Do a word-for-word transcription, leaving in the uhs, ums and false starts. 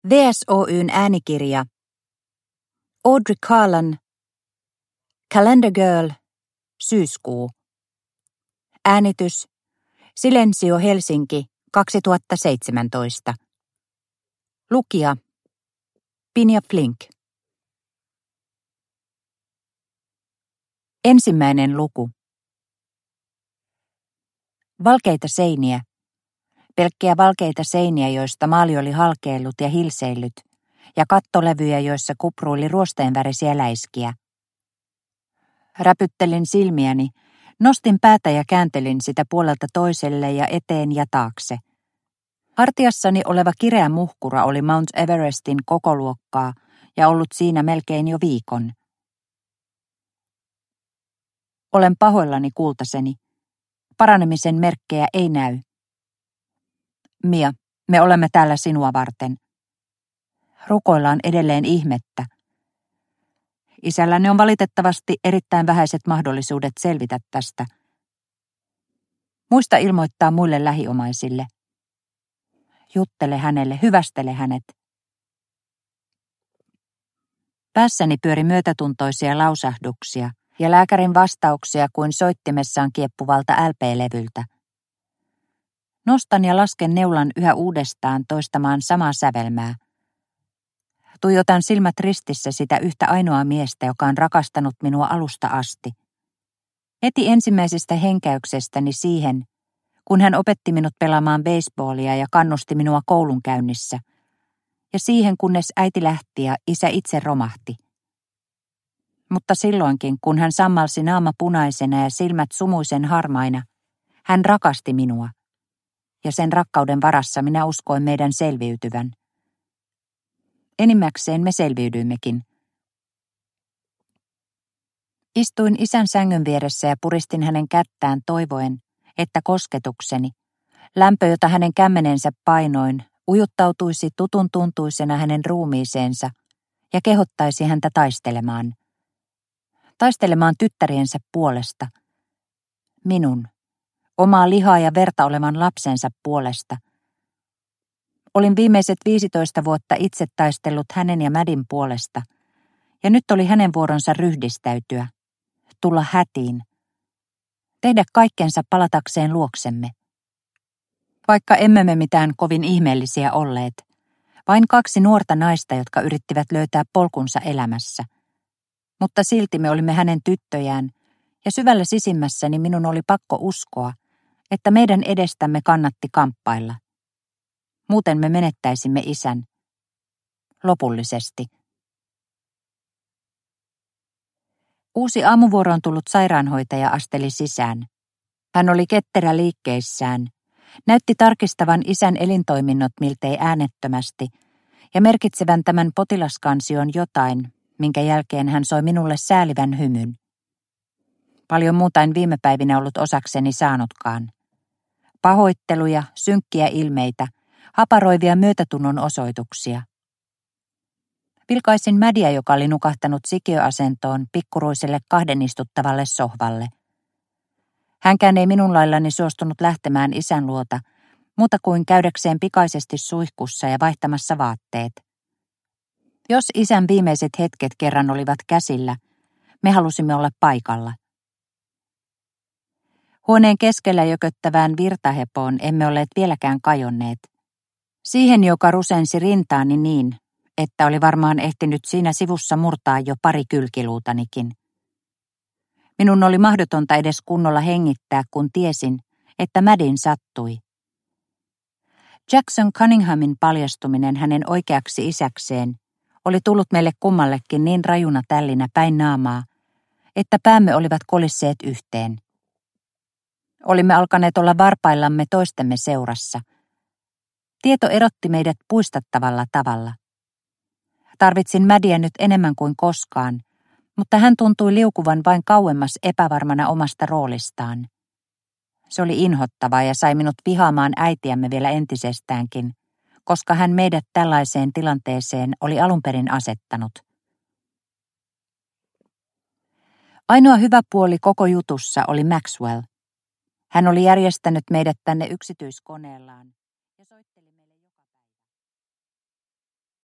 V S O:n äänikirja Audrey Carlan Calendar Girl syyskuu. Äänitys Silensio Helsinki kaksituhattaseitsemäntoista. Lukija Pinja Flink. Ensimmäinen luku. Valkeita seiniä. Pelkkiä valkeita seiniä, joista maali oli halkeillut ja hilseillyt, ja kattolevyjä, joissa kupruili ruosteenvärisiä läiskiä. Räpyttelin silmiäni, nostin päätä ja kääntelin sitä puolelta toiselle ja eteen ja taakse. Hartiassani oleva kireä muhkura oli Mount Everestin kokoluokkaa ja ollut siinä melkein jo viikon. Olen pahoillani, kultaseni. Paranemisen merkkejä ei näy. Mia, me olemme täällä sinua varten. Rukoillaan edelleen ihmettä. Isälläni on valitettavasti erittäin vähäiset mahdollisuudet selvitä tästä. Muista ilmoittaa muille lähiomaisille. Juttele hänelle, hyvästele hänet. Päässäni pyöri myötätuntoisia lausahduksia ja lääkärin vastauksia kuin soittimessaan kieppuvalta L P-levyltä. Nostan ja lasken neulan yhä uudestaan toistamaan samaa sävelmää. Tuijotan silmät ristissä sitä yhtä ainoaa miestä, joka on rakastanut minua alusta asti. Heti ensimmäisestä henkäyksestäni siihen, kun hän opetti minut pelaamaan baseballia ja kannusti minua koulunkäynnissä, ja siihen kunnes äiti lähti ja isä itse romahti. Mutta silloinkin, kun hän sammalsi naama punaisena ja silmät sumuisen harmaina, hän rakasti minua. Ja sen rakkauden varassa minä uskoin meidän selviytyvän. Enimmäkseen me selviydyimmekin. Istuin isän sängyn vieressä ja puristin hänen kättään toivoen, että kosketukseni, lämpö, jota hänen kämmenensä painoin, ujuttautuisi tutun tuntuisena hänen ruumiiseensa ja kehottaisi häntä taistelemaan. Taistelemaan tyttäriensä puolesta. Minun, omaa lihaa ja verta olevan lapsensa puolesta. Olin viimeiset viisitoista vuotta itse taistellut hänen ja Madin puolesta, ja nyt oli hänen vuoronsa ryhdistäytyä, tulla hätiin, tehdä kaikkensa palatakseen luoksemme. Vaikka emme me mitään kovin ihmeellisiä olleet, vain kaksi nuorta naista, jotka yrittivät löytää polkunsa elämässä. Mutta silti me olimme hänen tyttöjään, ja syvällä sisimmässäni minun oli pakko uskoa, että meidän edestämme kannatti kamppailla. Muuten me menettäisimme isän. Lopullisesti. Uusi aamuvuoroon tullut sairaanhoitaja asteli sisään. Hän oli ketterä liikkeissään, näytti tarkistavan isän elintoiminnot miltei äänettömästi ja merkitsevän tämän potilaskansion jotain, minkä jälkeen hän soi minulle säälivän hymyn. Paljon muuta en viime päivinä ollut osakseni saanutkaan. Pahoitteluja, synkkiä ilmeitä, haparoivia myötätunnon osoituksia. Vilkaisin Madia, joka oli nukahtanut sikiöasentoon pikkuruiselle kahden istuttavalle sohvalle. Hänkään ei minun laillani suostunut lähtemään isän luota, muuta kuin käydäkseen pikaisesti suihkussa ja vaihtamassa vaatteet. Jos isän viimeiset hetket kerran olivat käsillä, me halusimme olla paikalla. Huoneen keskellä jököttävään virtahepoon emme olleet vieläkään kajonneet. Siihen, joka rusensi rintaani niin, että oli varmaan ehtinyt siinä sivussa murtaa jo pari kylkiluutanikin. Minun oli mahdotonta edes kunnolla hengittää, kun tiesin, että Madin sattui. Jackson Cunninghamin paljastuminen hänen oikeaksi isäkseen oli tullut meille kummallekin niin rajuna tällinä päin naamaa, että päämme olivat kolisseet yhteen. Olimme alkaneet olla varpaillamme toistemme seurassa. Tieto erotti meidät puistattavalla tavalla. Tarvitsin Madia nyt enemmän kuin koskaan, mutta hän tuntui liukuvan vain kauemmas epävarmana omasta roolistaan. Se oli inhottavaa ja sai minut vihaamaan äitiämme vielä entisestäänkin, koska hän meidät tällaiseen tilanteeseen oli alun perin asettanut. Ainoa hyvä puoli koko jutussa oli Maxwell. Hän oli järjestänyt meidät tänne yksityiskoneellaan ja soitteli